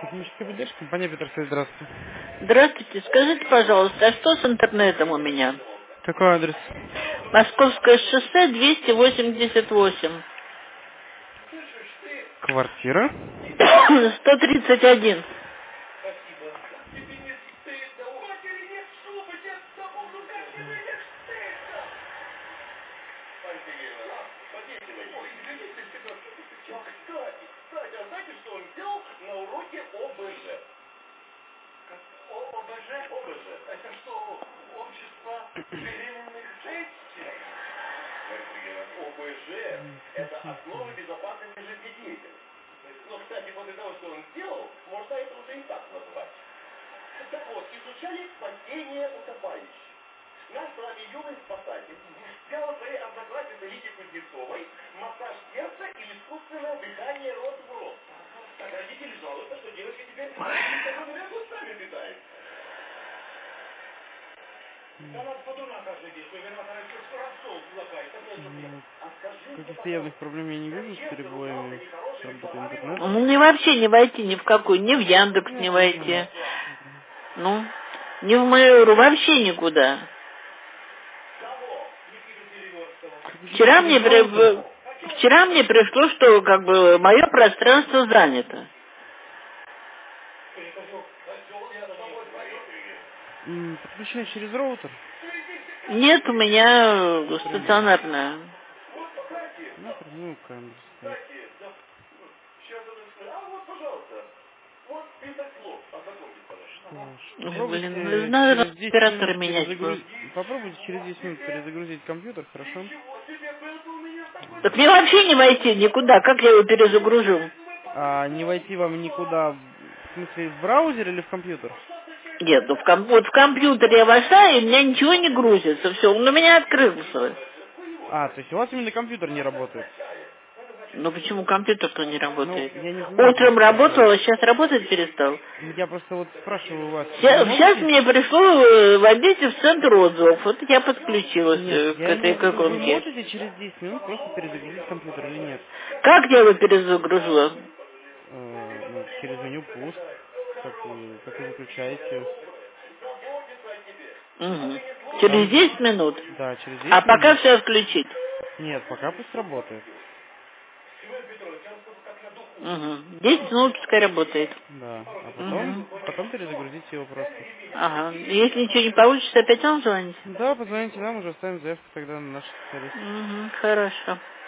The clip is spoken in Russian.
Техническая поддержка, компания Петерсовет, здравствуйте. Здравствуйте. Скажите, пожалуйста, а что с интернетом у меня? Какой адрес? Московское шоссе 288. Квартира. 131. Каких-то явных проблем я не вижу с перебоями с работой интернета. Мне вообще не войти ни в какой, ни в Яндекс Ну, не я посмотрю. войти. Ну, ни в Mail.ru, вообще никуда. Подключите Вчера мне, через роутер. вчера мне пришло, что как бы мое пространство занято. Подключение через роутер. Нет у меня Напрямую. стационарная. Напрямую к камере стоит. Ой, блин, Попробуйте надо через 10 оператора минут менять было. перезагрузить. Попробуйте через 10 минут перезагрузить компьютер, хорошо? Так мне вообще не войти никуда, как я его перезагружу? А не войти вам никуда, в смысле, в браузер или в компьютер? Нет, ну вот в компьютер я вошла, и у меня ничего не грузится, все, он у меня открылся. А, то есть у вас именно компьютер не работает? Ну почему компьютер-то не Ну, работает? я не знаю, Утром просто... работал, а сейчас работать перестал. Я просто вот спрашиваю вас, вы не Сейчас можете... мне пришло, войдите в центр отзывов. Вот я подключилась Нет, к я этой имею в виду, вы иконке. можете через 10 минут просто перезагрузить компьютер или нет? Как я его перезагружу? Ну, через меню пуск, как вы выключаете. Угу. Через Там, 10 минут? да, через А 10 пока минут. все отключить? Нет, пока пусть работает. Угу. 10 минут пускай работает. Да, а Угу. потом перезагрузите его просто. Ага. Если ничего не получится, опять вам звонить? Да, позвоните нам, уже оставим заявку тогда на наших специалистов. Угу. Хорошо.